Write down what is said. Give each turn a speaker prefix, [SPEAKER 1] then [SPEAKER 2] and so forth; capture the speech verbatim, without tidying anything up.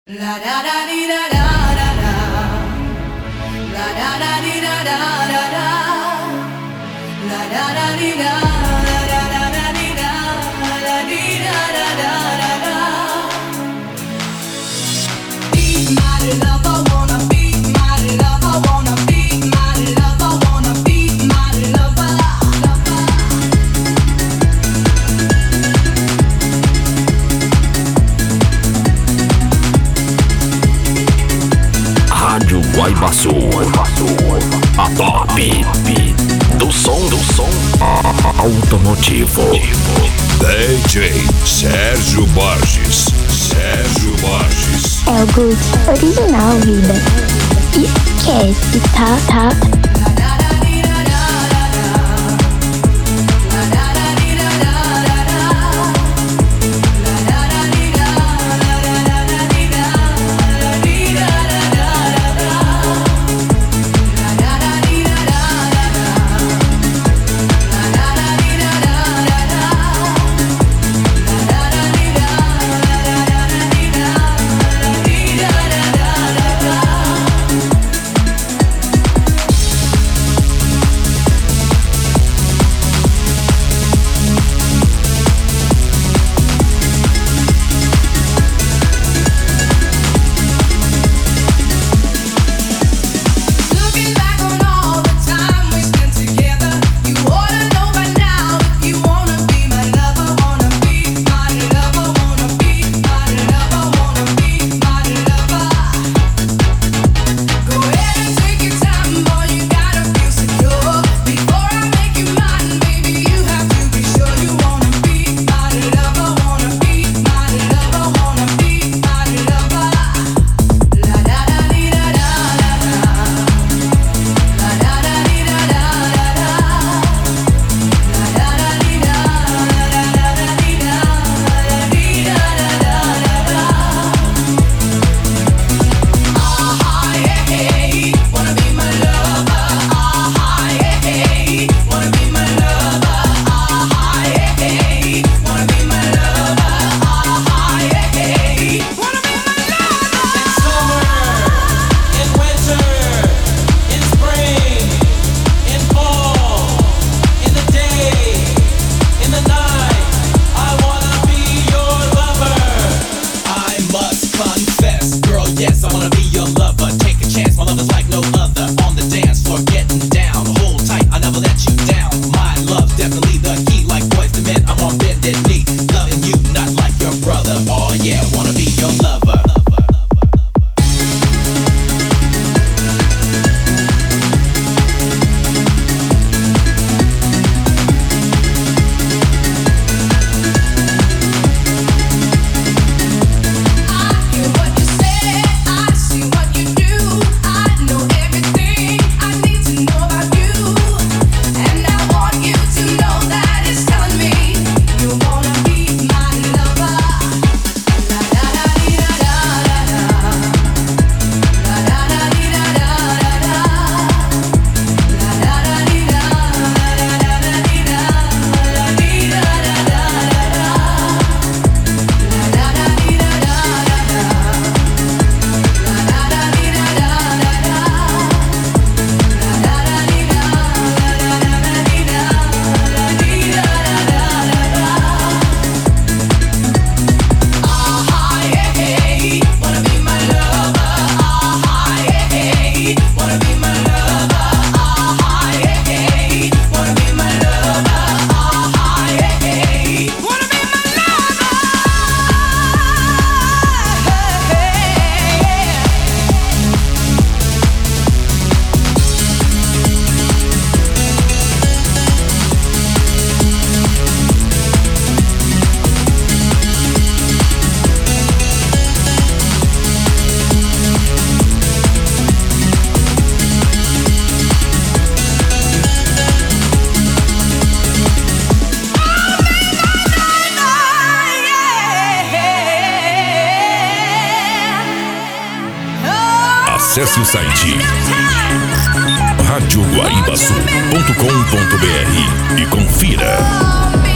[SPEAKER 1] La da da di da da da da. La da da di da da da da. La da da di da da da da da di da da di da da da da da. Be my lover, wanna be my lover, wanna be my lover, wanna be my lover, lover.
[SPEAKER 2] Rádio Guaibaçu, a top do som, do som automotivo.
[SPEAKER 3] D J Sérgio Borges, Sérgio Borges.
[SPEAKER 4] É o Good original, vida. Esquece, tá, tá.
[SPEAKER 3] Acesse o site rádio guaibaçu ponto com ponto br e confira.